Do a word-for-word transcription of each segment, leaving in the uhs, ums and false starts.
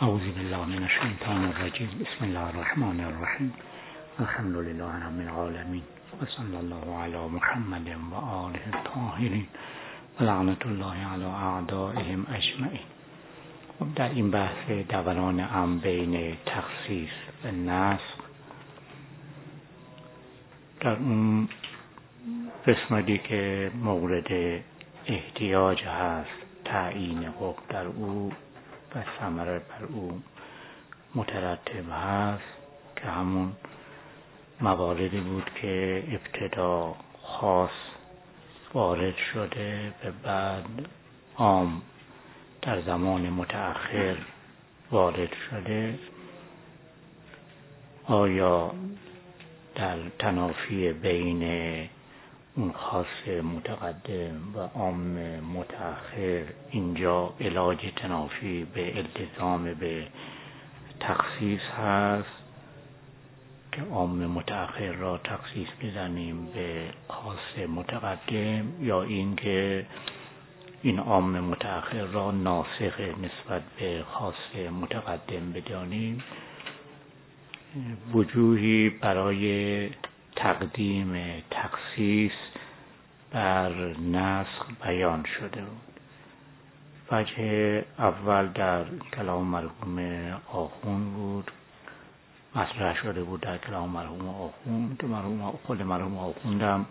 اعوذ بالله من الشیطان الرجیم. بسم الله الرحمن الرحیم. الحمد لله رب العالمین و صلی الله علی محمد و آله الطاهرین و لعنت الله علی اعدائهم اجمعین. در این بحث دوران امر بین تخصیص و نسخ، در اون قسمتی که مورد احتیاج هست تعیین حکم در او و ثمره بر او مترتب هست، که همون مواردی بود که ابتدا خاص وارد شده و بعد عام در زمان متأخر وارد شده، آیا در تنافی بین اون خاص متقدم و عام متأخر اینجا علاج تنافی به التزام به تخصیص هست که عام متأخر را تخصیص بزنیم به خاص متقدم، یا این که این عام متأخر را ناسخ نسبت به خاص متقدم بدانیم. وجوهی برای تقدیم تخصیص بر نسخ بیان شده بود. وجه اول در کلام مرحوم آخوند بود، مطرح شده بود در کلام مرحوم آخوند که مرحوم خود مرحوم آخوند هم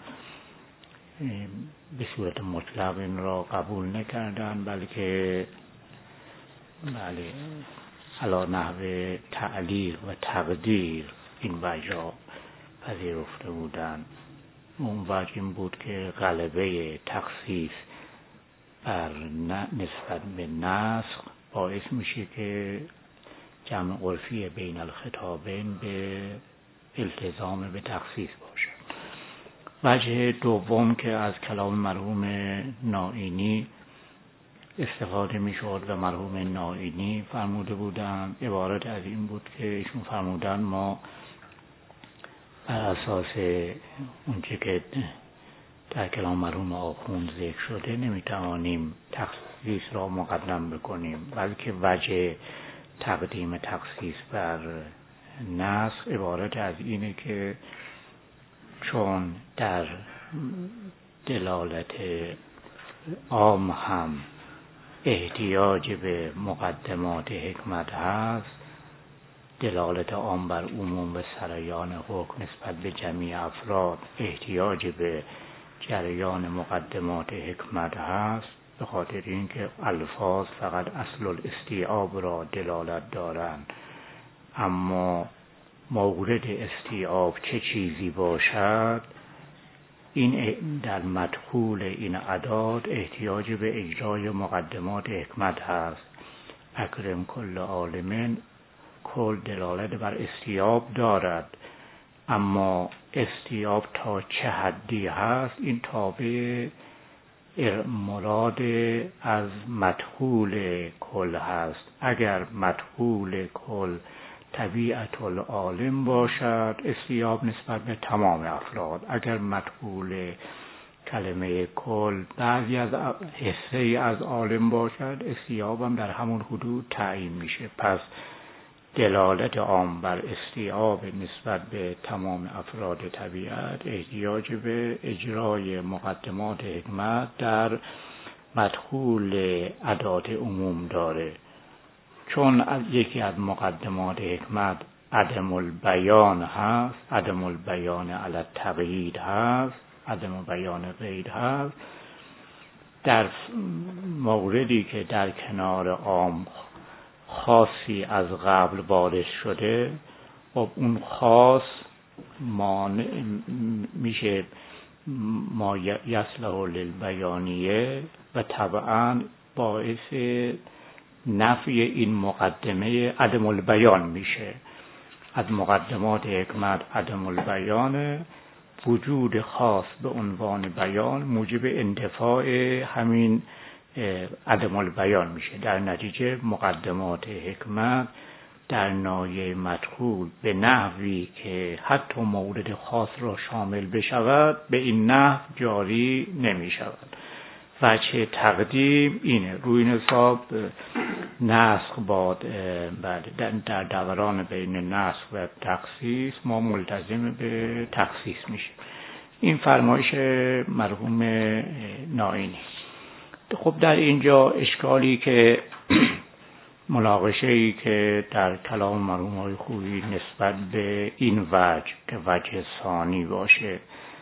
به صورت مطلق این را قبول نکردن، بلکه بله علی نحو تعلیق و تقدیر این وجه پذیرفته بودن. اون وجه این بود که غلبه تخصیص بر نسبت به نسخ باعث میشه که جمع عرفی بین الخطابین به التزام به تخصیص باشه. وجه دوم که از کلام مرحوم نائینی استفاده میشد و مرحوم نائینی فرموده بودن، عبارت از این بود که ایشون فرمودن ما بر اساس اونچه که در کلام مرحوم آخوند ذکر شده نمیتوانیم تخصیص را مقدم بکنیم، بلکه وجه تقدیم تخصیص بر نسخ عبارت از اینه که چون در دلالت عام هم احتیاج به مقدمات حکمت هست، دلالت عام بر عموم و سریان حکم نسبت به جمیع افراد احتیاج به جریان مقدمات حکمت هست، به خاطر اینکه الفاظ فقط اصل الاستیعاب را دلالت دارند، اما مورد استیعاب چه چیزی باشد این در مدخول این اعداد احتیاج به اجرای مقدمات حکمت هست. اکرم کل عالم کل دلالت بر استیعاب دارد، اما استیعاب تا چه حدی هست این تابع مراد از مدخول کل هست. اگر مدخول کل طبیعت العالم باشد استیعاب نسبت به تمام افراد، اگر مدخول کلمه کل بعضی از حصه از عالم باشد استیعاب هم در همون حدود تعیین میشه. پس دلالت عام بر استیعاب نسبت به تمام افراد طبیعت احتیاج به اجرای مقدمات حکمت در مدخول ادات عموم داره. چون از یکی از مقدمات حکمت عدم البیان هست، عدم البیان علی التقیید هست، عدم بیان قید هست، در موردی که در کنار عام خاصی از قبل وارد شده، خب اون خاص مانع میشه ما یصلح للبیانیه و طبعا باعث نفی این مقدمه عدم البیان میشه. از مقدمات حکمت عدم البیان، وجود خاص به عنوان بیان موجب انتفاع همین عدم البیان میشه. در نتیجه مقدمات حکمت در نایه مدخول به نحوی که حتی مورد خاص را شامل بشود به این نحو جاری نمی شود. وجه تقدیم اینه. روی این حساب نسخ با در دوران بین نسخ و تخصیص ما ملتزم به تخصیص میشیم. این فرمایش مرحوم نائینی. خب در اینجا اشکالی که مناقشه‌ای که در کلام مرحوم آقای خویی نسبت به این وجه که وجه ثانی باشه،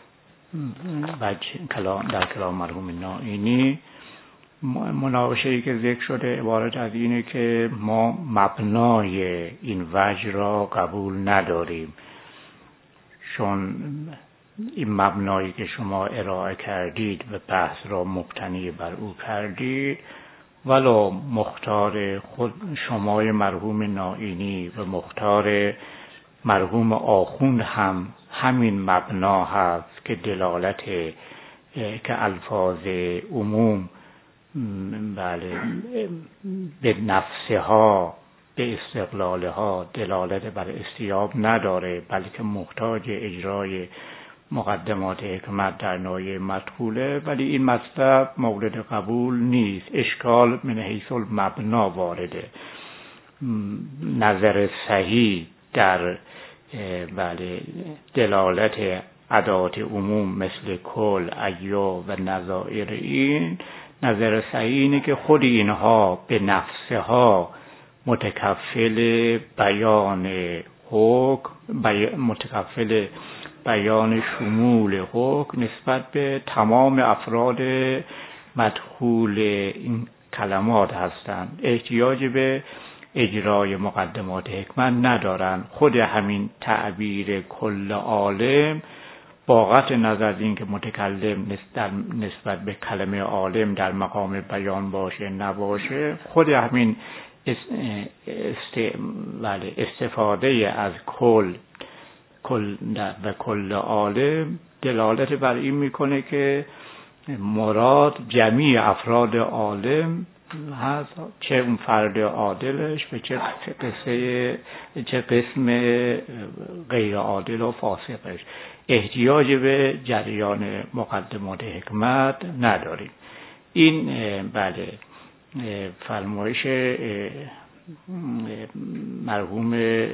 وجه کلام در کلام مرحوم نائینی، مناقشه‌ای که ذکر شده عبارت از اینه که ما مبنای این وجه را قبول نداریم، چون این مبنایی که شما ارائه کردید و بحث را مبتنی بر او کردید، ولو مختار خود شمای مرحوم نائینی و مختار مرحوم آخوند هم همین مبنا هست که دلالت که الفاظ عموم بله به نفسها به استقلالها دلالت بر استیاب نداره، بلکه محتاج اجرای مقدمات حکمت در نایه مدخوله، ولی این مطلب مورد قبول نیست. اشکال من حیث المبنا وارده. نظر صحیح در بله دلالت ادوات عموم مثل کل، ایا و نظائر، این نظر صحیح اینه که خود اینها به نفسها متکفل بیان حکم، متکفل بیان شمول حکم نسبت به تمام افراد مدخول این کلمات هستند، احتیاج به اجرای مقدمات حکمت ندارند. خود همین تعبیر کل عالم با قطع نظر از این که متکلم نسبت به کلمه عالم در مقام بیان باشه نباشه، خود همین استفاده از کل کل و کل عالم دلالت بر این میکنه که مراد جمیع افراد عالم هست، چه اون فرد عادلش و چه قصه چه قسم غیر عادل و فاسقش. احتیاج به جریان مقدمات حکمت نداریم. این بله فرمایش مرحوم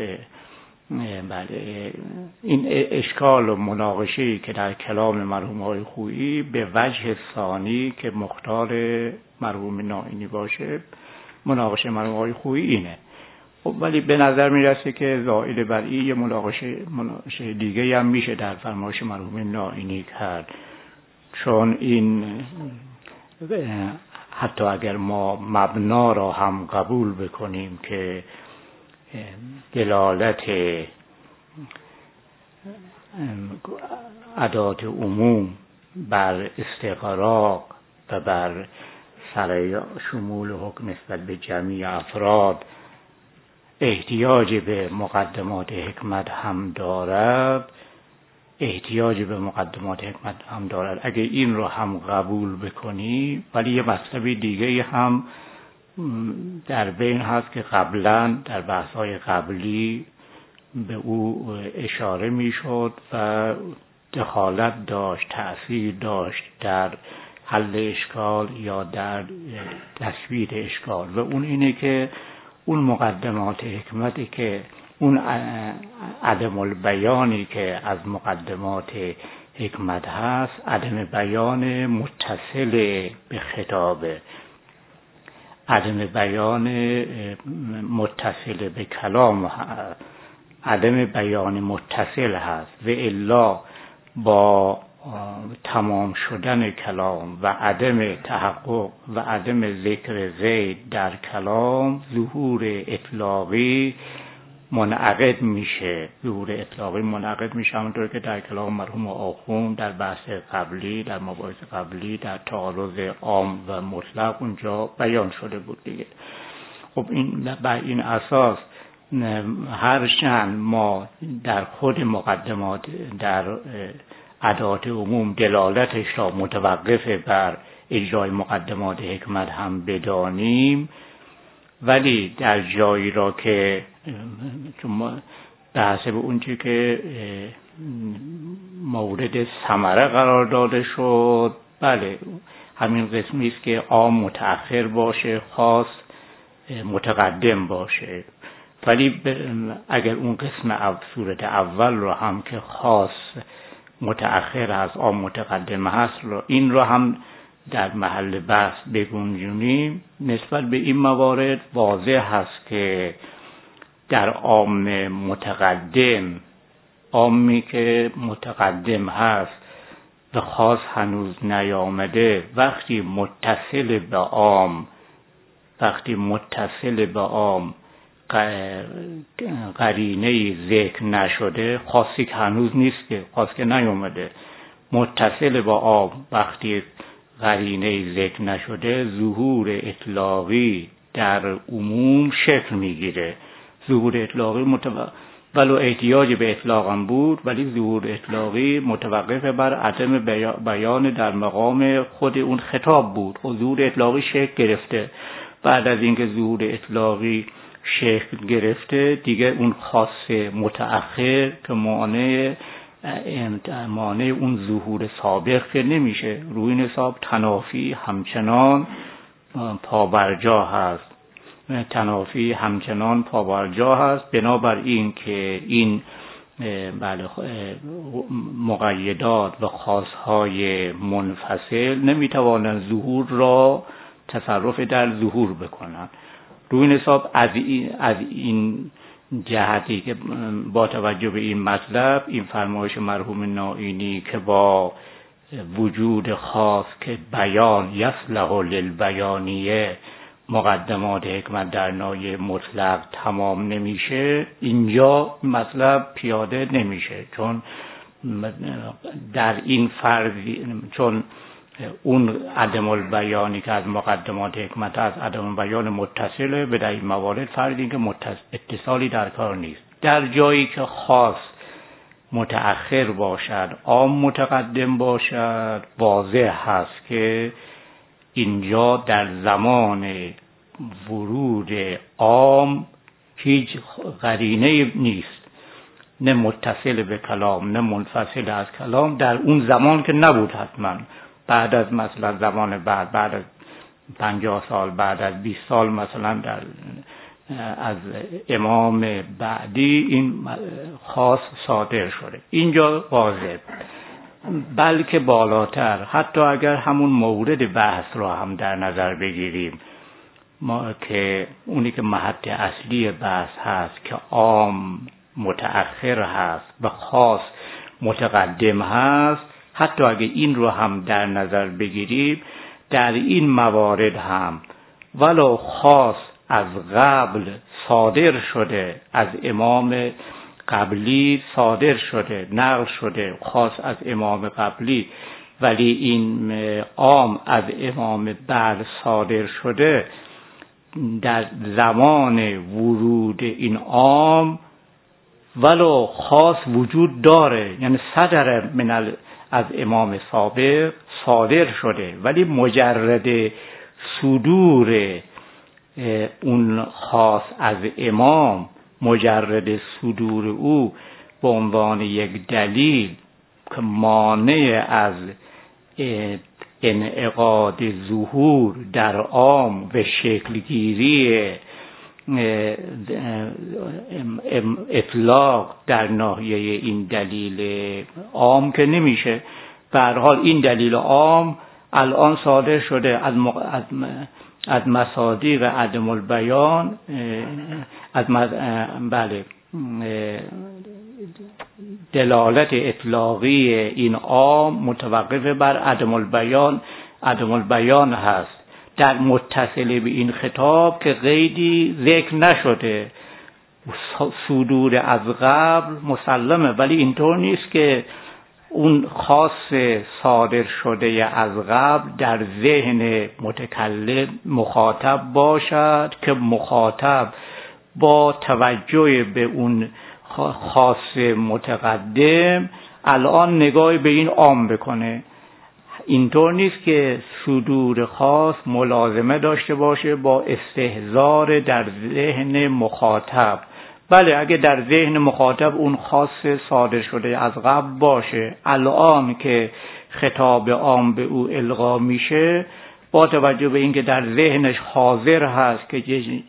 بله این اشکال و مناقشه‌ای که در کلام مرحوم آقای خویی به وجه ثانی که مختار مرحوم نائینی باشه، مناقشه مرحوم آقای خویی اینه. خب ولی به نظر میرسه که زائد بر این یه مناقشه مناقشه دیگه هم میشه در فرمایش مرحوم نائینی کرد، چون این حتی اگر ما مبنا را هم قبول بکنیم که دلالت ادوات عموم بر استغراق و بر سر شمول حکم نسبت به جمیع افراد احتیاج به مقدمات حکمت هم دارد، احتیاج به مقدمات حکمت هم دارد. اگه این رو هم قبول بکنی، ولی یه مطلب دیگه هم در بین هست که قبلا در بحث‌های قبلی به او اشاره میشد و دخالت داشت، تأثیر داشت در حل اشکال یا در تثبیت اشکال، و اون اینه که اون مقدمات حکمتی که اون عدم البیانی که از مقدمات حکمت هست، عدم بیان متصل به خطابه، عدم بیان متصل به کلام، عدم بیان متصل هست، و الا با تمام شدن کلام و عدم تحقق و عدم ذکر زید در کلام ظهور اطلاقی منعقد میشه. ظهور اطلاقی منعقد میشه همونطور که در کلام مرحوم آخوند در بحث قبلی، در مباحث قبلی، در تعارض عام و مطلق اونجا بیان شده بود دیگه. خب این بر این اساس هرچند ما در خود مقدمات در ادوات عموم دلالتش را متوقف بر اجرای مقدمات حکمت هم بدانیم، ولی در جایی را که چون به حسب اون چی که مورد ثمره قرار داده شد، بله همین قسمی است که عام متأخر باشه، خاص متقدم باشه. ولی اگر اون قسم اول صورت اول رو هم که خاص متأخر هست عام متقدم هست رو این رو هم در محل بحث بگنجونیم، نسبت به این موارد واضح هست که در عام متقدم، عامی که متقدم هست به خاص هنوز نیامده، وقتی متصل به عام وقتی متصل به عام قرینه ذکر نشده، خاصی که هنوز نیست که خاص که نیامده، متصل با عام وقتی قرینه ذکر نشده، ظهور اطلاقی در عموم شکل میگیره. ظهور اطلاقی متو... ولو احتیاج به اطلاق هم بود، ولی ظهور اطلاقی متوقف بر عدم بیان در مقام خود اون خطاب بود. حضور اطلاقی شکل گرفته، بعد از اینکه ظهور اطلاقی شکل گرفته دیگه اون خاص متأخر که مانع مانع اون ظهور سابق که نمیشه. روی این حساب تنافی همچنان پابرجا هست تنافی همچنان پابرجا هست بنابراین که این بله مقیدات و خاصهای منفصل نمیتوانند ظهور را تصرف در ظهور بکنند. روی این حساب از این, از این جهتی که با توجه به این مطلب، این فرمایش مرحوم نائینی که با وجود خاص که بیان یصلح للبیانیه مقدمات حکمت در نایه مطلق تمام نمیشه، اینجا مطلب پیاده نمیشه، چون در این فرض چون اون عدم البیانی که از مقدمات حکمت از عدم البیان متصله، به در این موارد فرض این که اتصالی در کار نیست. در جایی که خاص متأخر باشد عام متقدم باشد، واضح هست که اینجا در زمان ورود عام هیچ قرینه نیست، نه متصل به کلام نه منفصل از کلام، در اون زمان که نبود. حتما بعد از مثلا زمان بعد بعد از پنجاه سال بعد از بیست سال مثلا در از امام بعدی این خاص صادر شده. اینجا واضح، بلکه بالاتر، حتی اگر همون مورد بحث را هم در نظر بگیریم، ما که اونی که محط اصلی بحث هست که عام متأخر هست و خاص متقدم هست، حتی اگر این رو هم در نظر بگیریم، در این موارد هم ولو خاص از قبل صادر شده، از امام قبلی صادر شده، نقل شده خاص از امام قبلی، ولی این عام از امام بعد صادر شده، در زمان ورود این عام ولو خاص وجود داره، یعنی صدر من از امام سابق صادر شده، ولی مجرد صدور اون خاص از امام، مجرد صدور او به عنوان یک دلیل که مانع از انعقاد ظهور در عام و شکلگیری اطلاق در ناحیه این دلیل عام که نمیشه. به هر حال این دلیل عام الان صادر شده از مق... از مصادیق عدم البیان، از مز... بله دلالت اطلاقی این عام متوقف بر عدم البیان عدم البیان هست، در متصل به این خطاب که قیدی ذکر نشده. صدور از قبل مسلمه، ولی اینطور نیست که اون خاص صادر شده از قبل در ذهن متکلم مخاطب باشد که مخاطب با توجه به اون خاص متقدم الان نگاهی به این عام بکنه. اینطور نیست که صدور خاص ملازمه داشته باشه با استحضار در ذهن مخاطب. بله، اگه در ذهن مخاطب اون خاص صادر شده از قبل باشه، الان که خطاب عام به او القا میشه، با توجه به اینکه در ذهنش حاضر هست که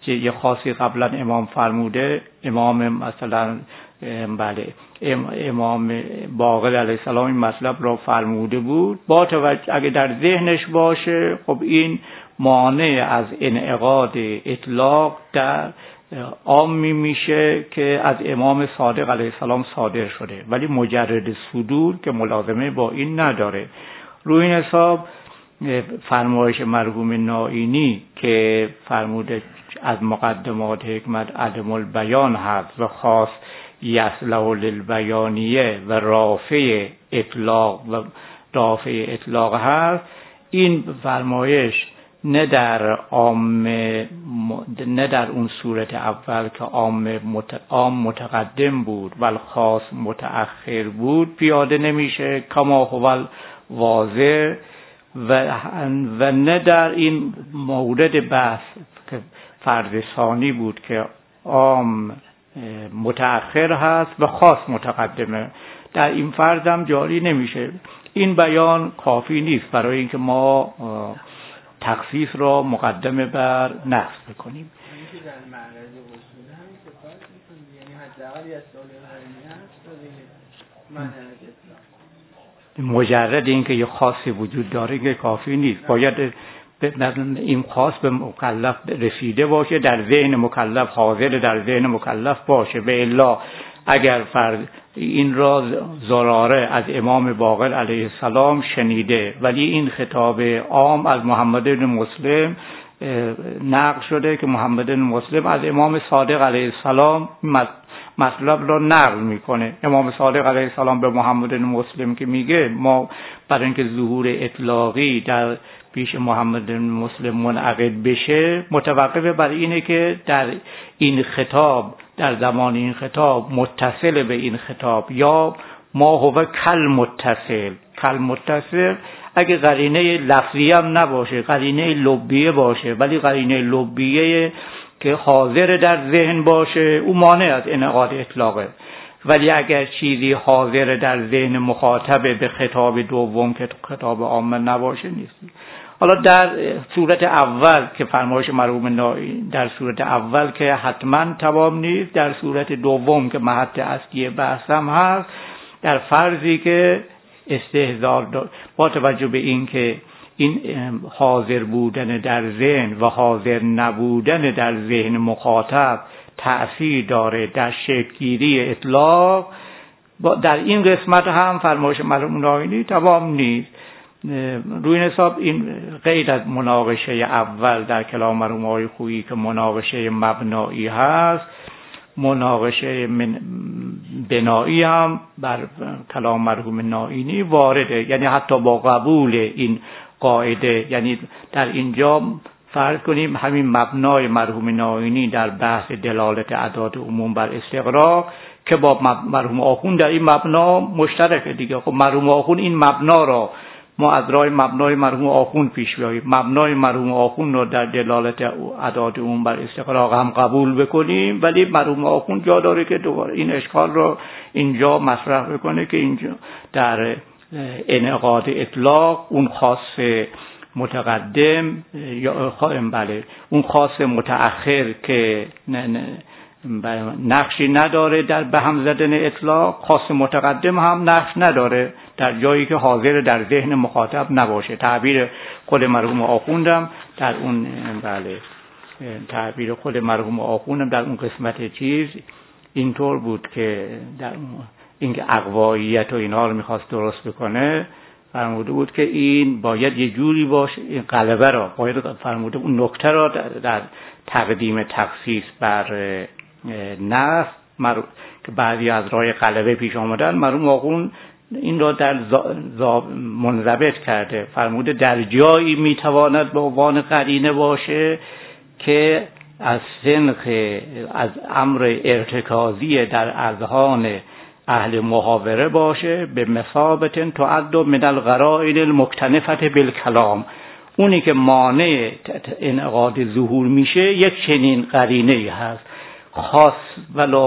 یه خاصی قبلا امام فرموده، امام مثلا بله امام باقر علیه السلام این مطلب را فرموده بود، با توجه اگه در ذهنش باشه خب این مانع از انعقاد اطلاق در عامی میشه که از امام صادق علیه السلام صادر شده، ولی مجرد صدور که ملازمه با این نداره. روی این حساب فرمایش مرحوم نائینی که فرموده از مقدمات حکمت عدم البیان هست و خاص یصلح للبیانیه و رافع اطلاق و رافع اطلاق هست، این فرمایش نه در عام نه در اون صورت اول که عام عام متقدم بود و خاص متأخر بود پیاده نمیشه کما هو واضح، و و نه در این مورد بحث که فرض ثانی بود که عام متأخر هست و خاص متقدمه، در این فرض هم جاری نمیشه. این بیان کافی نیست برای اینکه ما تخصیص را مقدمه بر نص بکنیم. اینکه در معرض اصول هم استفاده می‌کنیم، یعنی حداقل یه سوال علمی هست دیگه. مجرد اینکه یه خاصی وجود داره که کافی نیست، باید این خاص به مکلف رسیده باشه، در ذهن مکلف حاضر در ذهن مکلف باشه. به الا اگر فرض این را زراره از امام باقر علیه السلام شنیده ولی این خطاب عام از محمد بن مسلم نقل شده که محمد بن مسلم از امام صادق علیه السلام مطلب را نقل میکنه، امام صادق علیه السلام به محمد بن مسلم که میگه ما برای اینکه ظهور اطلاقی در پیش محمد بن مسلم منعقد بشه متوقف بر اینه که در این خطاب در زمان این خطاب متصل به این خطاب یا ما هو کل متصل کل متصل اگه قرینه لفظی هم نباشه، قرینه لبیه باشه، ولی قرینه لبیه که حاضر در ذهن باشه او مانع از انعقاد اطلاقه. ولی اگر چیزی حاضر در ذهن مخاطب به خطاب دوم که خطاب عام نباشه نیست. حالا در صورت اول که فرمایش مرحوم نائینی در صورت اول که حتما تمام نیست، در صورت دوم که محط اصلی بحثم هست، در فرضی که استحضار با توجه به این که این حاضر بودن در ذهن و حاضر نبودن در ذهن مخاطب تأثیر داره در شکل‌گیری اطلاق، در این قسمت هم فرمایش مرحوم نائینی تمام نیست. روی این حساب این غیر از مناقشه اول در کلام مرحوم آقای خویی که مناقشه مبنایی هست، مناقشه من بنایی هم بر کلام مرحوم نائینی وارده، یعنی حتی با قبول این قاعده، یعنی در اینجا فرض کنیم همین مبنای مرحوم نائینی در بحث دلالت اعداد عموم بر استقراء که با مرحوم آخوند در این مبنا مشترکه دیگه. خب مرحوم آخوند این مبنا را ما از راه مبنای مرحوم آخوند پیش بیاییم، مبنای مرحوم آخوند رو در دلالت اعداد عموم بر استقراء هم قبول بکنیم، ولی مرحوم آخوند جا داره که دوباره این اشکال رو اینجا مطرح بکنه که اینجا در انعقاد اطلاق اون خاص متقدم یا بله اون خاص متأخر که نه نه نقشی نداره در به هم زدن اطلاق، خاص متقدم هم نقش نداره در جایی که حاضر در ذهن مخاطب نباشه. تعبیر خود مرحوم آخوندم در اون بله تعبیر خود مرحوم آخوندم در اون قسمت چیز اینطور بود که در اینکه اقواییت و اینها رو میخواست درست بکنه، فرموده بود که این باید یه جوری باشه، این غلبه را باید فرموده اون نکته را در, در تقدیم تخصیص بر نص که بعضی از راه غلبه پیش آمدن، مرحوم آخوند این را در منضبط کرده، فرموده در جایی میتواند به عنوان قرینه باشه که از سنخ از امر ارتکازی در اذهان اهل محاوره باشه به مثابت تعد من القرائن المکتنفة بالکلام، اونی که مانع انعقاد ظهور میشه یک چنین قرینه‌ای هست، خاص ولا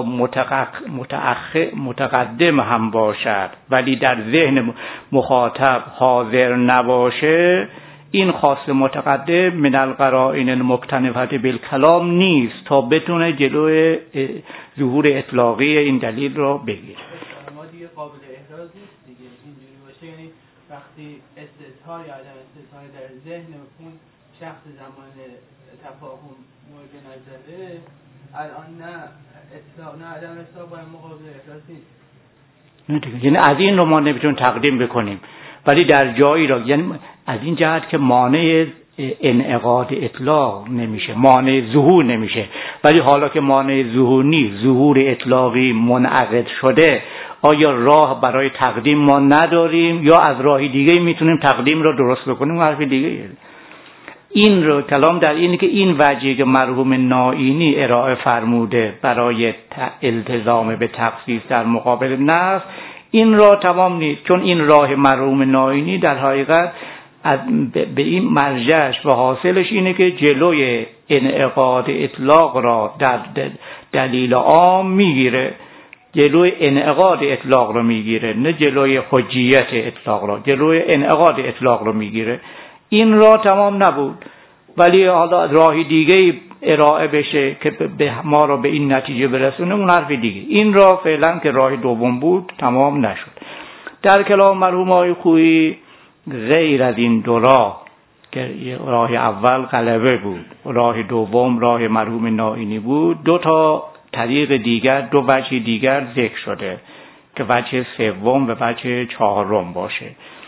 متأخر متقدم هم باشد ولی در ذهن مخاطب حاضر نباشه، این خاص متقدم من القرائن المکتنفة بالکلام نیست تا بتونه جلوی ظهور اطلاقی این دلیل رو بگیره. ما دیگه قابل احراز نیست دیگه اینجوری باشه، یعنی وقتی استظهار یا عدم استظهار در ذهن اون شخص زمان تفاهم مورد نظره، الان نه اطلاق نه عدم اطلاق باید مقابل احراز نیست. نه دیگه، یعنی از این رو ما نمیتونیم تقدیم بکنیم، ولی در جایی را، یعنی از این جهت که مانع انعقاد اطلاق نمیشه، مانع ظهور نمیشه، ولی حالا که مانع ظهور نیست، ظهور اطلاقی منعقد شده، آیا راه برای تقدیم ما نداریم یا از راهی دیگه میتونیم تقدیم را درست بکنیم؟ حرف دیگه این رو کلام در اینه که این وجهی که مرحوم نائینی ارائه فرموده برای التزام به تخصیص در مقابل نص، این راه تمام نیست، چون این راه مرحوم نائینی در حقیقت از به این مرجعش و حاصلش اینه که جلوی انعقاد اطلاق را در دلیل عام میگیره، جلوی انعقاد اطلاق رو میگیره، نه جلوی حجیت اطلاق را، جلوی انعقاد اطلاق رو میگیره. این راه تمام نبود، ولی حالا راهی دیگه ارائه بشه که به ما رو به این نتیجه برسونه، اون حرف دیگه. این راه فعلا که راه دوم بود تمام نشد. در کلام مرحوم آقای خویی غیر از این دو راه که راه اول غلبه بود، راه دوم راه مرحوم نائینی بود، دو تا طریق دیگر، دو وجه دیگر ذکر شده که وجه سوم و وجه چهارم باشه.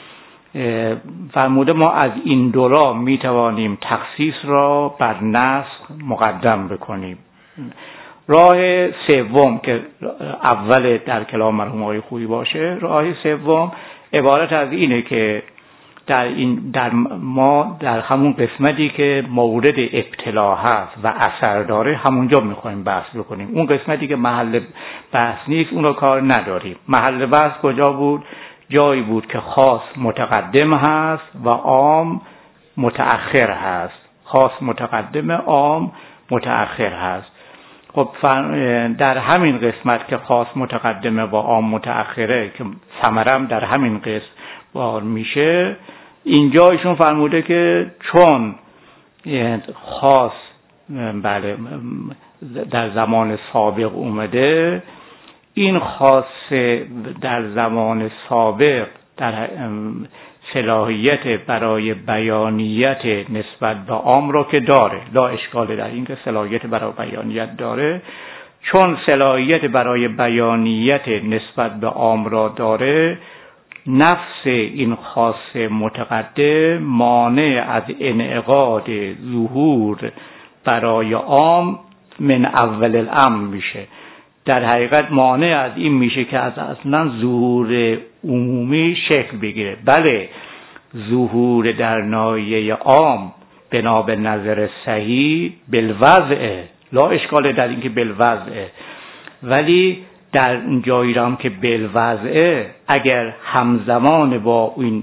فرموده ما از این دو راه می توانیم تخصیص را بر نسخ مقدم بکنیم. راه سوم که اول در کلام مرحوم آقای خویی باشه، راه سوم عبارت از اینه که در این در ما در همون قسمتی که مورد ابتلا هست و اثر داره همونجا میخوایم بحث بکنیم. اون قسمتی که محل بحث نیست اون رو کار نداریم. محل بحث کجا بود؟ جایی بود که خاص متقدم هست و عام متأخر هست. خاص متقدم، عام متأخر هست. خب در همین قسمت که خاص متقدمه و عام متأخره که ثمرم در همین قسم بار میشه، اینجا ایشون فرموده که چون خاص بله در زمان سابق اومده، این خاص در زمان سابق در صلاحیت برای بیانیت نسبت به عام را که داره، لا اشکال در این که صلاحیت برای بیانیت داره، چون صلاحیت برای بیانیت نسبت به عام را داره، نفس این خاص متقدم مانع از انعقاد ظهور برای عام من اول الامر میشه. در حقیقت مانع از این میشه که از اصلا ظهور عمومی شکل بگیره. بله ظهور در ناحیه عام بنا به نظر صحیح بالوضع، لا اشکال در این که بالوضع، ولی در جایی هم که بالوضع اگر همزمان با این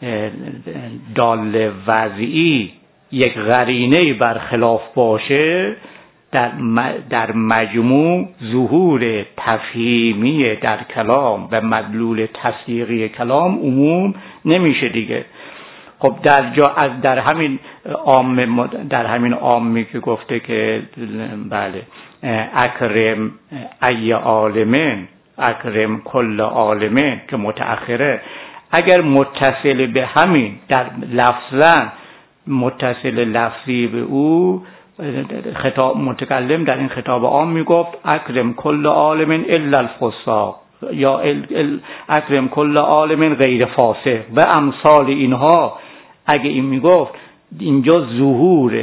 دال وضعی یک قرینه برخلاف باشه، در در مجموع ظهور تفهیمی در کلام و مدلول تصدیقی کلام عموم نمیشه دیگه. خب در جا از در همین عام در همین عامی که گفته که بله اکرم ای عالمین اکرم کل عالمین که متأخره، اگر متصل به همین در لفظاً متصل لفظی به او، خطاب متکلم در این خطاب عام میگفت اکرم کل عالمین الا الفساق یا اکرم کل عالمین غیر فاسق و امثال اینها. اگه این میگفت اینجا ظهور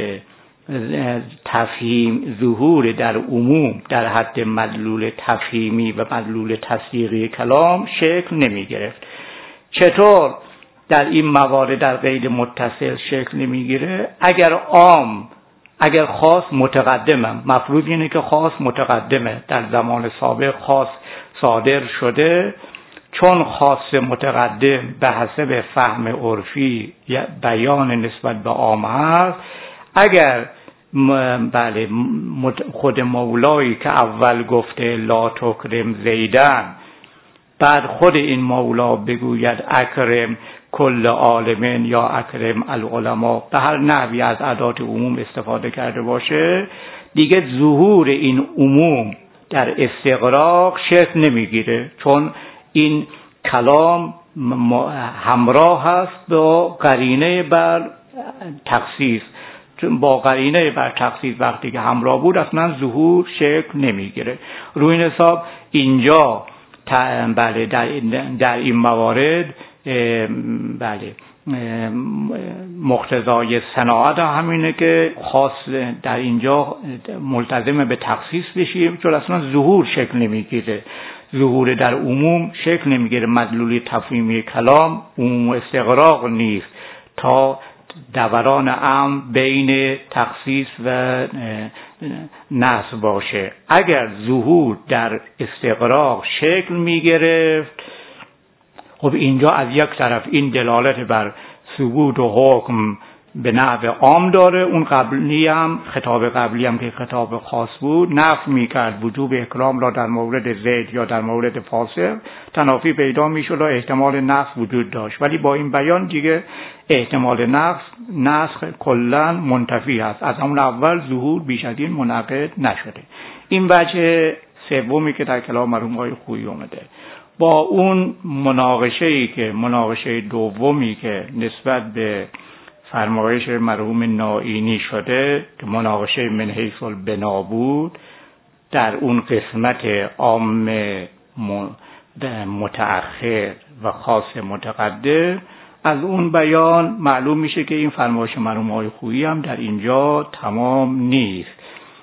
تفهیم، ظهور در عموم در حد مدلول تفهیمی و مدلول تصدیقی کلام شکل نمی گرفت. چطور در این موارد در غیر متصل شکل نمی گیره؟ اگر عام اگر خاص متقدمه، مفروض اینه که خاص متقدمه، در زمان سابق خاص صادر شده، چون خاص متقدم به حسب فهم عرفی بیان نسبت به عام هست، اگر بله خود مولایی که اول گفته لا تکرم زیدن، بعد خود این مولا بگوید اکرم کل عالمین یا اکرم العلماء به هر نحوی از ادات عموم استفاده کرده باشه، دیگه ظهور این عموم در استغراق شکل نمیگیره، چون این کلام همراه هست با قرینه بر تخصیص. چون با قرینه بر تخصیص وقتی که همراه بود اصلا ظهور شکل نمیگیره. روی این حساب اینجا بله در, در این موارد بله مقتضای صناعت همینه که خاص در اینجا ملتزم به تخصیص بشیم، چون اصلا ظهور شکل نمیگیره. ظهور در عموم شکل نمیگیره. مدلولی تفهیمی کلام عموم استغراق نیست تا دوران امر بین تخصیص و نصب باشه. اگر ظهور در استغراق شکل میگرفت، خب اینجا از یک طرف این دلالت بر ثبوت و حکم به نحو عام داره، اون قبلی هم خطاب قبلی هم که خطاب خاص بود نفی میکرد وجوب اکرام را در مورد زید یا در مورد فاسق، تنافی پیدا میشد و احتمال نفی وجود داشت. ولی با این بیان دیگه احتمال نفی نسخ کلا منتفی هست، از همون اول ظهور بیش از این منعقد نشده. این وجه سومی که در کلام مرحوم آقای خویی اومده. با اون مناقشه‌ای که مناقشه دومی که نسبت به فرمایش مرحوم نائینی شده که مناقشه من حیث البنا بود، در اون قسمت عام متأخر و خاص متقدم، از اون بیان معلوم میشه که این فرمایش مرحوم آقای خویی هم در اینجا تمام نیست.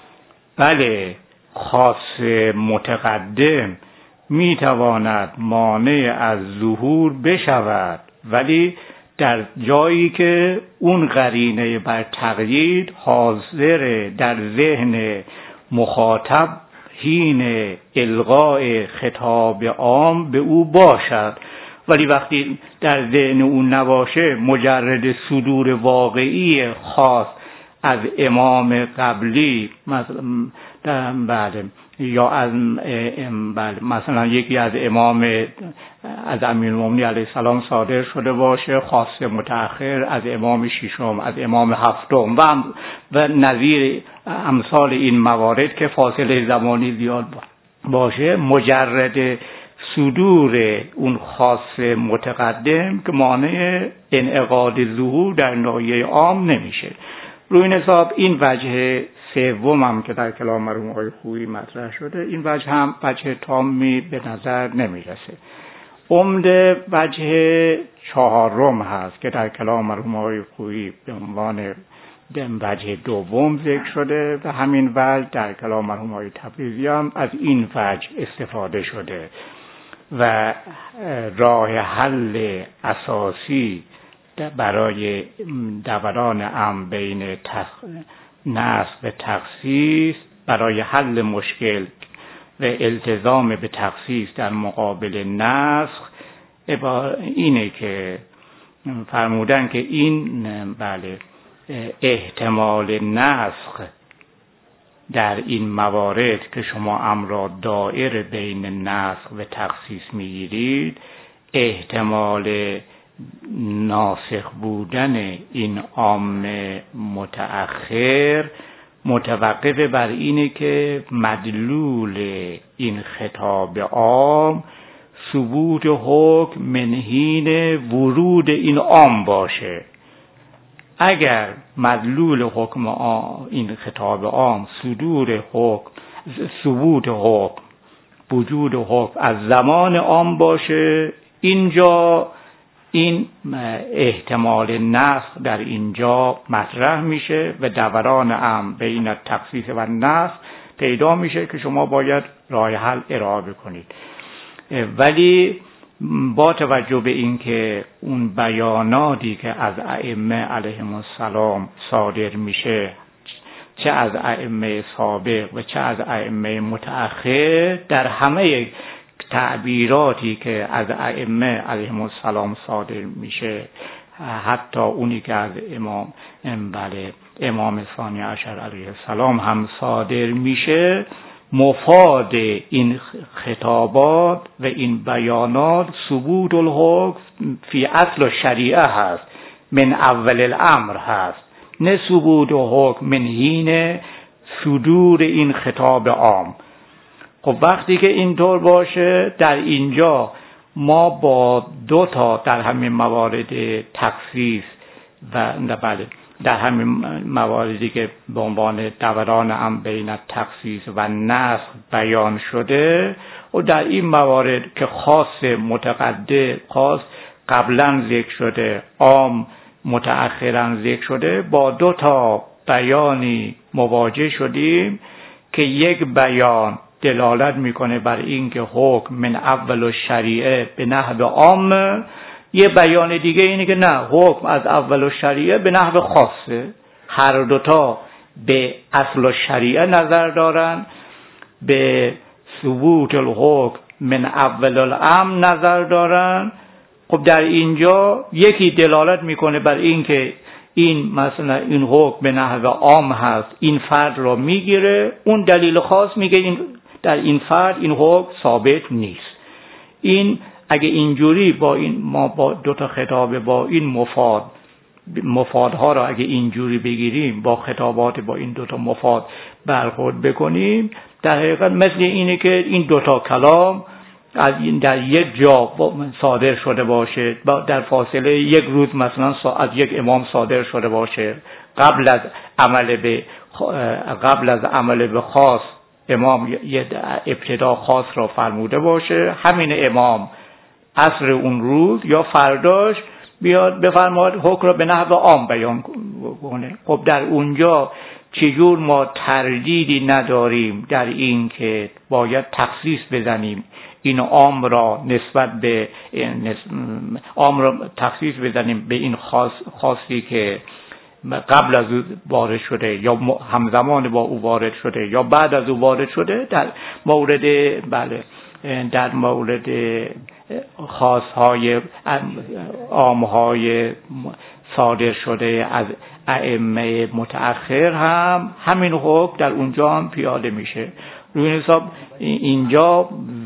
بله خاص متقدم میتواند مانع از ظهور بشود، ولی در جایی که اون قرینه بر تقیید حاضر در ذهن مخاطب حین القاء خطاب عام به او باشد. ولی وقتی در ذهن اون نباشه، مجرد صدور واقعی خاص از امام قبلی مثلا بله یا از بله مثلا یکی از امام از امیرالمومنین علیه السلام صادر شده باشه، خاص متأخر از امام ششم، از امام هفتم و و نظیر امثال این موارد که فاصله زمانی زیاد باشه، مجرد صدور اون خاص متقدم که مانع انعقاد ظهور در ناحیه عام نمیشه. روی این حساب این وجه سوم هم که در کلام مرحوم آقای خویی مطرح شده، این وجه هم وجه تامی به نظر نمیرسه. عمده وجه چهارم هست که در کلام مرحوم آقای خویی به عنوان وجه دوم ذکر شده و همین وجه در کلام مرحوم آقای تبریزی هم از این وجه استفاده شده و راه حل اساسی برای دوران امر بین تخ... نسخ و تخصیص، برای حل مشکل و التزام به تخصیص در مقابل نسخ اینه که فرمودن که این بله احتمال نسخ در این موارد که شما امر را دائر بین نسخ و تخصیص میگیرید، احتمال ناسخ بودن این عام متأخر متوقف بر اینه که مدلول این خطاب عام ثبوت حکم من حین ورود این عام باشه. اگر مدلول حکم عام این خطاب عام صدور حکم ثبوت حکم وجود حکم از زمان عام باشه، اینجا این احتمال نسخ در اینجا مطرح میشه و دوران امر بین تخصیص و نسخ پیدا میشه که شما باید راه حل ارائه بکنید. ولی با توجه به اینکه اون بیاناتی که از ائمه علیهم السلام صادر میشه، چه از ائمه سابق و چه از ائمه متأخر، در همه تعبیراتی که از ائمه علیهم السلام صادر میشه، حتی اونی که از امام بله امام ثانی عشر علیه السلام هم صادر میشه، مفاد این خطابات و این بیانات ثبوت الحکم فی اصل الشریعه هست، من اول الامر هست، نه ثبوت حکم من حین صدور این خطاب عام. خب وقتی که اینطور باشه، در اینجا ما با دو تا در همین موارد تخصیص و بله در همین مواردی که به عنوان دوران هم بین تخصیص و نسخ بیان شده و در این موارد که خاص متقدم خاص قبلا ذکر شده، عام متأخرا ذکر شده، با دو تا بیانی مواجه شدیم که یک بیان دلالت میکنه بر این که حکم من اول الشریعه به نحو عام، یه بیان دیگه اینه که نه، حکم از اول الشریعه به نحو خاصه. هر دوتا به اصل الشریعه نظر دارن، به ثبوت الحکم من اول الامر نظر دارن. خب در اینجا یکی دلالت میکنه بر این که این مثلا این حکم به نحو عام هست، این فرد را میگیره، اون دلیل خاص میگه این در این فرد این حکم ثابت نیست. این اگه اینجوری با این ما با دو تا خطاب با این مفاد مفادها را اگه اینجوری بگیریم، با خطابات با این دو تا مفاد برخورد بکنیم، در حقیقت مثل اینه که این دو تا کلام از این در یک جا صادر شده باشه، در فاصله یک روز مثلا از یک امام صادر شده باشه، قبل از عمل به قبل از عمل به خاص امام یه ابتدا خاص را فرموده باشه، همین امام عصر اون روز یا فرداش بیاد بفرماد حکم را به نحو عام بیان کنه. خب در اونجا چجور ما تردیدی نداریم در این که باید تخصیص بزنیم، این عام را نسبت به عام را تخصیص بزنیم به این خاص خاصی که قبل از او وارد شده یا همزمان با او وارد شده یا بعد از او وارد شده. در مورد بله در مورد خاصهای عامهای صادر شده از ائمه متأخر هم همین حکم در اونجا هم پیاده میشه. روی این حساب اینجا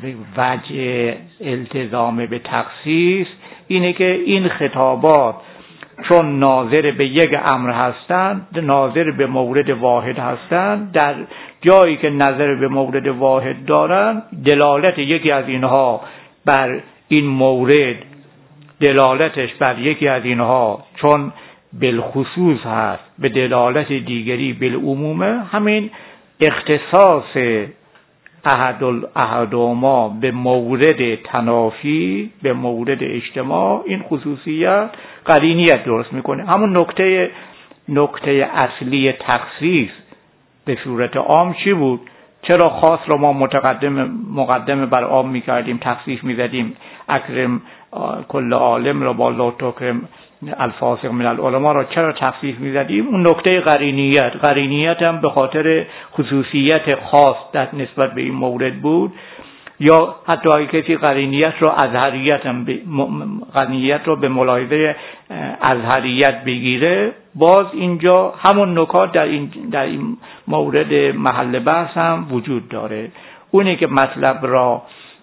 وجه التزام به تخصیص اینه که این خطابات چون ناظر به یک امر هستند، ناظر به مورد واحد هستند، در جایی که نظر به مورد واحد دارند، دلالت یکی از اینها بر این مورد دلالتش بر یکی از اینها چون بالخصوص هست، به دلالت دیگری بالعمومه. همین اختصاص احد الاحدهما به مورد تنافی به مورد اجتماع، این خصوصیت قرینیت درست میکنه. همون نکته نکته اصلی تخصیص به صورت عام چی بود؟ چرا خاص را ما متقدم مقدم بر عام میکردیم، تخصیص میزدیم، اکرم کل عالم را با لا تکرم الفاسق من العلماء را چرا تخصیص میزدیم؟ اون نکته قرینیت قرینیت هم به خاطر خصوصیت خاص در نسبت به این مورد بود. یا حتی اگه کسی قرینیت را اظهریت هم ب... قرینیت را به ملاحظه اظهریت بگیره، باز اینجا همون نکات در این در این مورد محل بحث هم وجود داره. اونی که مطلب را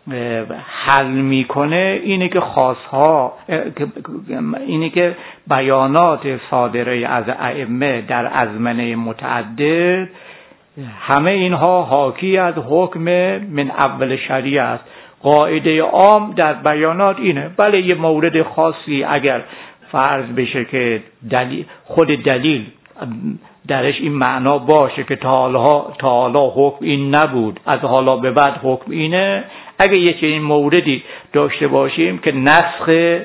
حل میکنه اینه که خاصها اینه که بیانات صادره از ائمه در ازمنه متعدد همه اینها حاکی از حکم من اول شریعه است. قاعده عام در بیانات اینه، بله یه مورد خاصی اگر فرض بشه که دلیل خود دلیل درش این معنا باشه که تا حالا تا حالا حکم این نبود، از حالا به بعد حکم اینه، اگه یه چنین موردی داشته باشیم که نسخ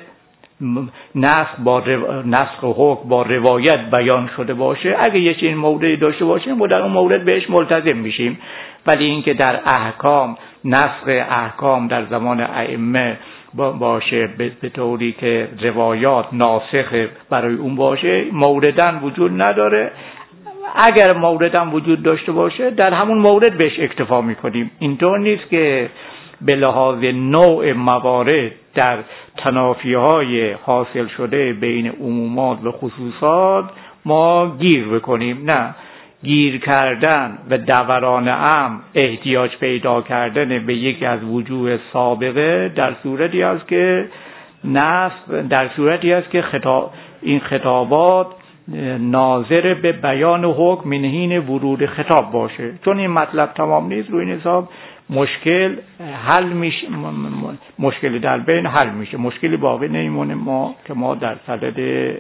نسخ با رو... نسخ حکم با روایت بیان شده باشه، اگه یه چنین موردی داشته باشیم و در اون مورد بهش ملتزم میشیم. ولی اینکه در احکام نسخ احکام در زمان ائمه باشه به طوری که روایات ناسخ برای اون باشه، موردن وجود نداره. اگر موردن وجود داشته باشه در همون مورد بهش اکتفا میکنیم. اینطور نیست که به لحاظ نوع موارد در تنافی‌های حاصل شده بین عمومات و خصوصات ما گیر بکنیم. نه، گیر کردن و دوران امر احتیاج پیدا کردن به یکی از وجوه سابقه در صورتی است که نسخ در صورتی است که خطاب این خطابات ناظر به بیان حکم من حین ورود خطاب باشه. چون این مطلب تمام نیست، روی این حساب مشکل حل میشه، مشکلی در بین حل میشه، مشکلی باقی نمیمونه ما که ما در صدد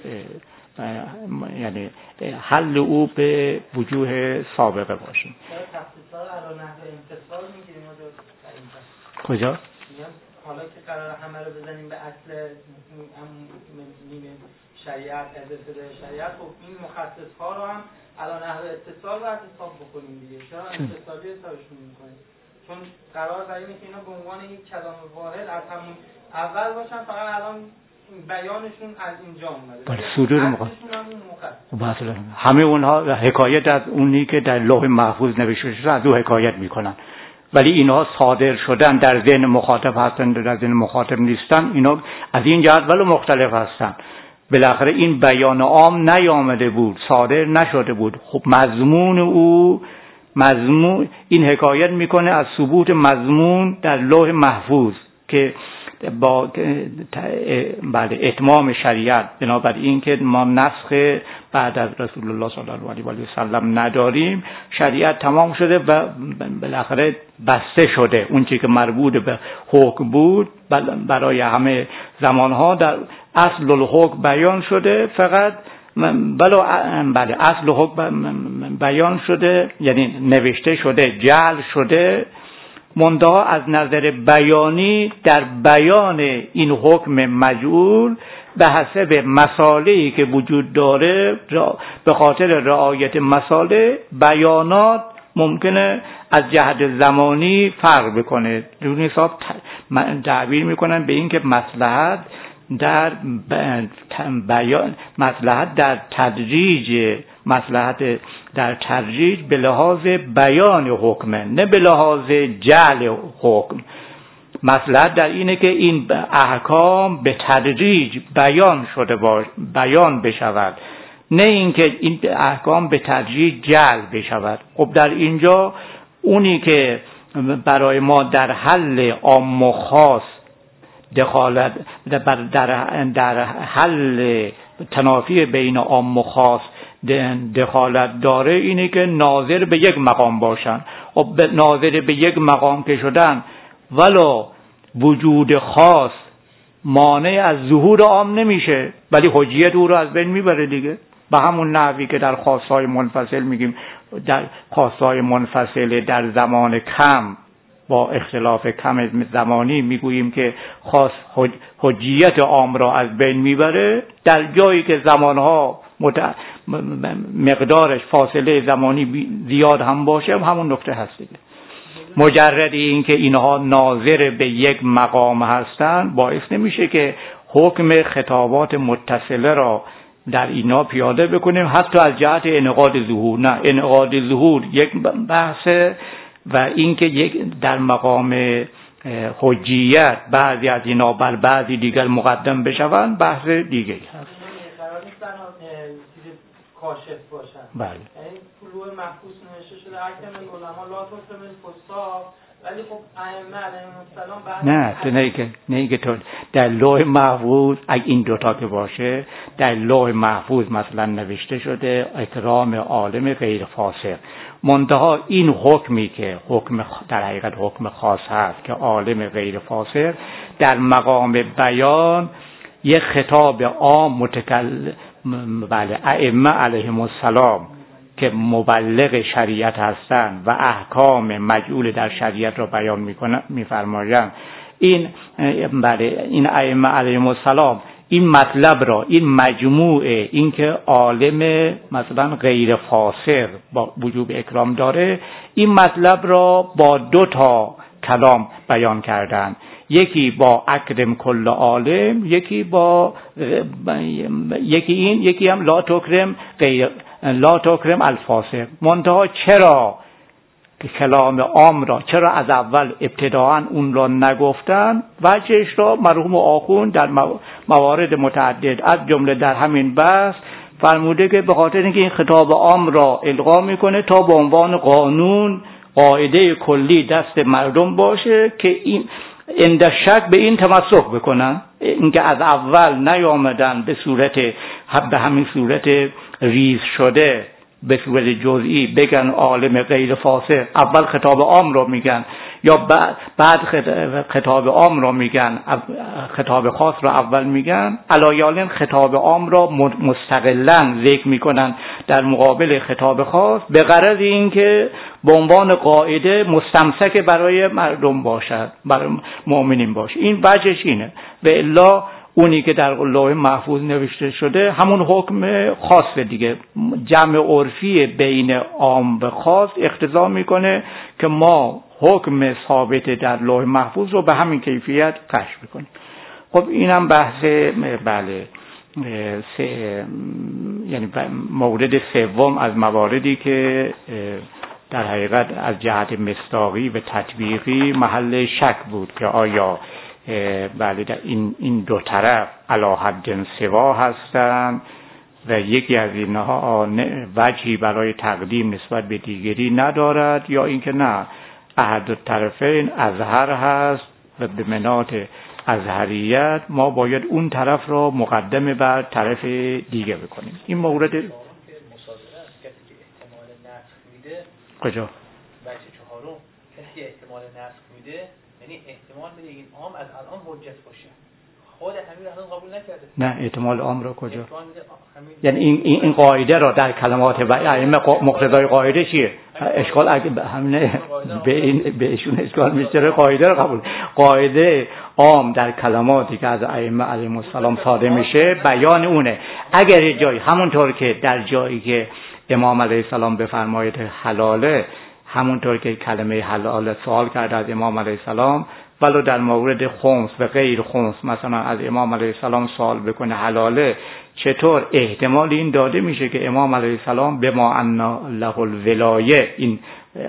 یعنی حل او به وجوه سابقه باشیم. کجا؟ حالا که قرار همه رو بزنیم به اصل شریعت، از ابتدای شریعت، خب این مخصص ها رو هم الان نحو اتصال رو حساب بکنیم دیگه. چرا اتصالی حسابشون میکنیم؟ چون قرار بر اینه که اینا به عنوان یک کلام واحد از همون اول باشن، فقط الان بیانشون از اینجا اومده. بله، صدور مخصص. همه اونها حکایت از اونی که در لوح محفوظ نوشته شده از او حکایت میکنن، ولی اینها صادر شدن در ذهن مخاطب هستن، در ذهن مخاطب نیستن. اینا از این جهت ولی مختلف هستن. بالاخره این بیان عام نیامده بود، صادر نشده بود. خب مضمون او مضمون این حکایت میکنه از ثبوت مضمون در لوح محفوظ که با بعد اتمام شریعت، بنابراین که ما نسخ بعد از رسول الله صلی الله علیه و سلم نداریم، شریعت تمام شده و بالاخره بسته شده. اون چیزی که مربوط به حکم بود برای همه زمانها در اصل الحکم بیان شده، فقط بله بله اصل حکم بیان شده، یعنی نوشته شده، جعل شده، منتها از نظر بیانی در بیان این حکم مجعول به حسب مصالحی که وجود داره، به خاطر رعایت مصالح بیانات ممکنه از جهت زمانی فرق بکنه. در حساب تعبیر میکنن به این که مصلحت در بیان، مصلحت در تدریج، مصلحت در تدریج به لحاظ بیان حکمه، نه به لحاظ جعل حکم. مصلحت در اینه که این احکام به تدریج بیان شده باش، بیان بشود، نه اینکه این احکام به تدریج جعل بشود. خب در اینجا اونی که برای ما در حل عام و خاص دخالت در در حل تنافی بین عام و خاص دخالت داره، اینه که ناظر به یک مقام باشن. خب ناظر به یک مقام که شدن ولو وجود خاص مانع از ظهور عام نمیشه، ولی حجیت او رو از بین میبره دیگه. به همون نحوی که در خاصهای منفصل میگیم، در خاصهای منفصل در زمان کم با اختلاف کم زمانی میگوییم که خاص حجیت عام را از بین میبره، در جایی که زمانها مت... مقدارش فاصله زمانی زیاد هم باشه همون نکته هست دیگه. مجرد این که اینها ناظر به یک مقام هستن باعث نمیشه که حکم خطابات متصله را در اینا پیاده بکنیم، حتی از جهت انعقاد ظهور. نه، انعقاد ظهور یک بحثه و اینکه یک در مقام حجیت بعضی از اینا بر بعضی دیگر مقدم بشوند بحث دیگری هست. قرار نیست چیز کاشف باشن. بله. یعنی طلوع محفوظ نوشته شده اکرم العلماء لا تفهم الفساق، ولی خب ائمه علیهم السلام بعد نه تو نه که نه که تو در لوح محفوظ اگه این دوتا که باشه، در لوح محفوظ مثلا نوشته شده اکرام عالم غیر فاسق، منتها این حکمی که حکم در حقیقت حکم خاص هست که عالم غیر فاسق، در مقام بیان یک خطاب عام متکلم بله ائمه علیهم السلام که مبلغ شریعت هستند و احکام مجعول در شریعت را بیان میکنن میفرمایند، این بله این ائمه علیهم السلام این مطلب را، این مجموعه، این که عالم مثلا غیر فاسق با وجوب اکرام داره، این مطلب را با دو تا کلام بیان کردن، یکی با اکرم کل عالم، یکی با یکی این یکی هم لا تکرم غیر لا تکرم الفاسق. منتها چرا که کلام عام را چرا از اول ابتداعا اون را نگفتن؟ وجهش را مرحوم آخوند در موارد متعدد از جمله در همین بحث فرموده که به خاطر اینکه این خطاب عام را القا میکنه تا به عنوان قانون قاعده کلی دست مردم باشه که این اند شک به این تمسک بکنن، اینکه از اول نیامدن به صورت به همین صورت ریز شده به صورت جزئی بگن عالم غیر فاسق، اول خطاب عام رو میگن یا بعد خطاب عام رو میگن، خطاب خاص رو اول میگن، علایالن خطاب عام را مستقلاً ذکر میکنن در مقابل خطاب خاص به غرض اینکه به عنوان قاعده مستمسک برای مردم باشد، برای مؤمنین باشه. این وجهش اینه. و الا اونی که در لوح محفوظ نوشته شده همون حکم خاص دیگه، جمع عرفی بین عام و خاص اقتضا میکنه که ما حکم ثابت در لوح محفوظ رو به همین کیفیت کشف میکنیم. خب اینم بحث بله سه، یعنی مورد سوم از مواردی که در حقیقت از جهت مصداقی و تطبیقی محل شک بود که آیا بله در این این دو طرف علی حد سوا هستند و یکی از اینها وجهی برای تقدیم نسبت به دیگری ندارد، یا اینکه نه احد الطرفین اظهر هست و به مناط ازهریت ما باید اون طرف را مقدمه بر طرف دیگه بکنیم. این مورد مصادره است کسی که احتمال نسخ میده. کجا؟ بچه چهارم کسی احتمال نسخ میده، یعنی احتمال میده این عام از الان حجت باشه، خود همین الان قبول نکرده. نه احتمال عام را کجا؟ یعنی این این این قاعده را در کلمات و ائمه مقتضای قاعده چیه؟ اشکال اگه همین به این بهشون اشکال میشه قاعده را قبول. قاعده عام در کلماتی که از ائمه علیهم السلام صادر میشه بیان اونه. اگر جایی همونطور که در جایی که امام علیه السلام بفرماید حلاله، همونطور که کلمه حلال سوال کرده از امام علیه السلام، ولو در مورد خمس و غیر خمس مثلا از امام علیه السلام سوال بکنه حلاله، چطور احتمال این داده میشه که امام علیه السلام به ما ان له الولایه این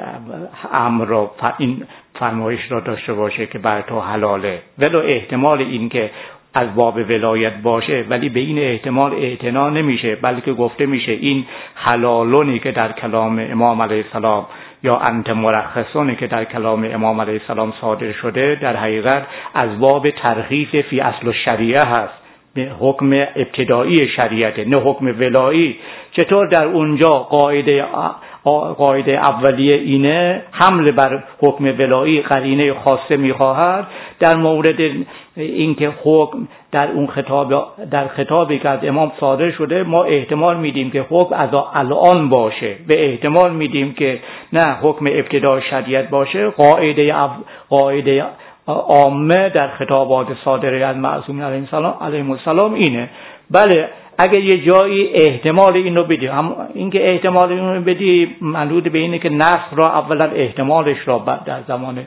امر را این فرمایش را داشته باشه که بر تو حلاله، ولو احتمال این که از باب ولایت باشه ولی به این احتمال اعتنا نمیشه، بلکه گفته میشه این حلالونی که در کلام امام علیه السلام یا انت مرخصونی که در کلام امام علیه السلام صادر شده در حقیقت از باب ترخیص فی اصل الشریعه هست، حکم ابتدایی شریعته نه حکم ولایی. چطور در اونجا قاعده قاعده اولیه اینه حمل بر حکم ولایی قرینه خاصه میخواهد، در مورد اینکه حکم در اون خطاب در خطابی که از امام صادر شده ما احتمال میدیم که حکم از الان باشه و احتمال میدیم که نه حکم ابتدای شریعت باشه. قاعده قاعده عامه در خطابات صادره از معصومین علیهم السلام اینه. بله اگر یه جایی احتمال اینو بدی، هم اینکه احتمال اینو بدی منظور به اینه که نسخ را اولا احتمالش را بعد در زمان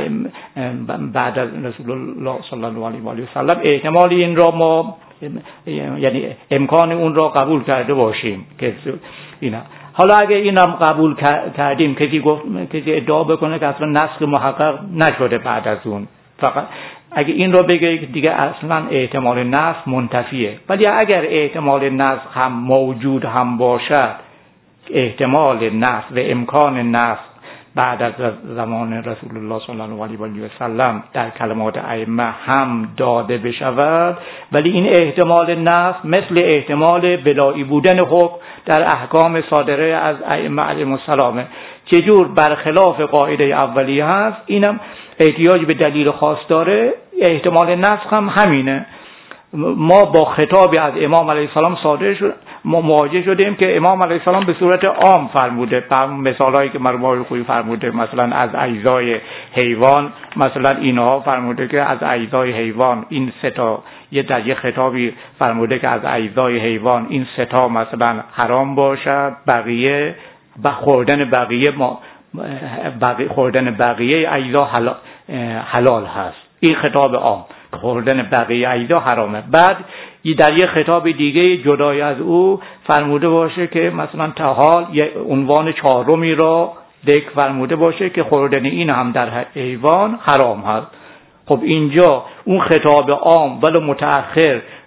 بعد از رسول الله صلی الله علیه و آله و سلم احتمال این را ما یعنی امکان اون را قبول کرده باشیم که اینا. حالا اگه اینم قبول کردیم، کسی گفت کسی ادعا بکنه که اصلا نسخ محقق نشده بعد از اون، فقط اگه این رو بگه دیگه اصلا احتمال نسخ منتفیه. ولی اگر احتمال نسخ هم موجود هم باشد، احتمال نسخ و امکان نسخ بعد از زمان رسول الله صلی الله علیه و آله و سلم در کلمات ائمه هم داده بشود، ولی این احتمال نسخ مثل احتمال بلایی بودن حکم در احکام صادره از ائمه علیهم السلام چجور برخلاف قاعده اولیه هست، اینم احتیاج به دلیل خاص داره. احتمال نسخ هم همینه. ما با خطابی از امام علیه السلام صادر شد ما مواجه شدیم که امام علیه السلام به صورت عام فرموده، مثالایی که مرحوم خویی فرموده مثلا از اجزای حیوان، مثلا اینها فرموده که از اجزای حیوان این سه تا، یه در یه خطابی فرموده که از اجزای حیوان این سه تا مثلا حرام باشد، بقیه با خوردن بقیه ما بقیه خوردن بقیه اجزا حلال, حلال هست. این خطاب عام، خوردن بقیه اجزا حرامه. بعد در یه خطاب دیگه جدای از او فرموده باشه که مثلا تحال یه عنوان چهارمی را ذکر فرموده باشه که خوردن این هم در حیوان حرام هست. خب اینجا اون خطاب عام ولو متأخر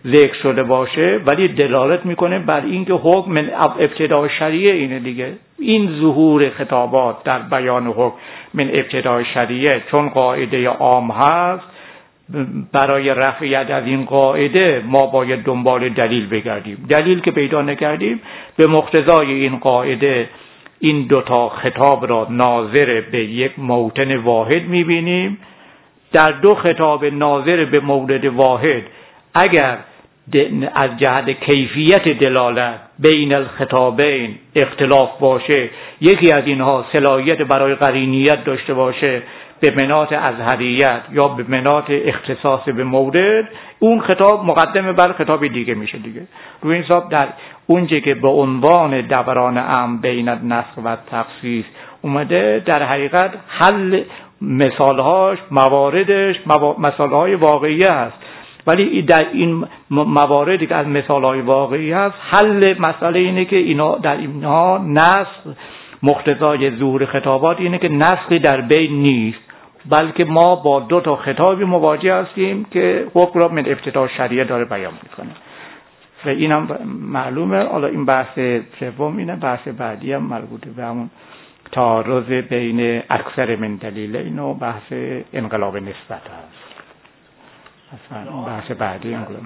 ذکر شده باشه، ولی دلالت میکنه بر اینکه حکم من ابتدای شریعه اینه دیگه. این ظهور خطابات در بیان حکم من ابتدای شریعه چون قاعده عام هست، برای رفع ید از این قاعده ما باید دنبال دلیل بگردیم. دلیل که پیدا نکردیم، به مقتضای این قاعده این دوتا خطاب را ناظر به یک موطن واحد میبینیم. در دو خطاب ناظر به مورد واحد اگر از جهت کیفیت دلالت بین الخطابین اختلاف باشه، یکی از اینها صلاحیت برای قرینیت داشته باشه به مناط ازهریت یا به مناط اختصاص به مورد، اون خطاب مقدمه بر خطاب دیگه میشه دیگه. روی این حساب در اونجا که به عنوان دوران امر بین النسخ و تخصیص اومده، در حقیقت حل مثالهاش، مواردش مثالهای واقعی است، ولی در این مواردی که از مثالهای واقعی هست، حل مسئله اینه که اینا در اینها نسخ، مقتضای ظهور خطابات اینه که نسخی در بین نیست، بلکه ما با دو تا خطابی مواجه هستیم که حکم را من ابتدای شریعه داره بیان میکنه و اینم معلومه. حالا این بحث سوم اینه، بحث بعدی هم مربوط به همون تعارض بین اکثر من دلیلین و بحث انقلاب نسبت هست. اصلا بحث بعدی انقلاب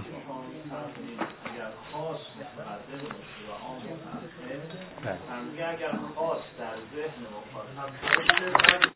اگر خاص در ذهن مخاطب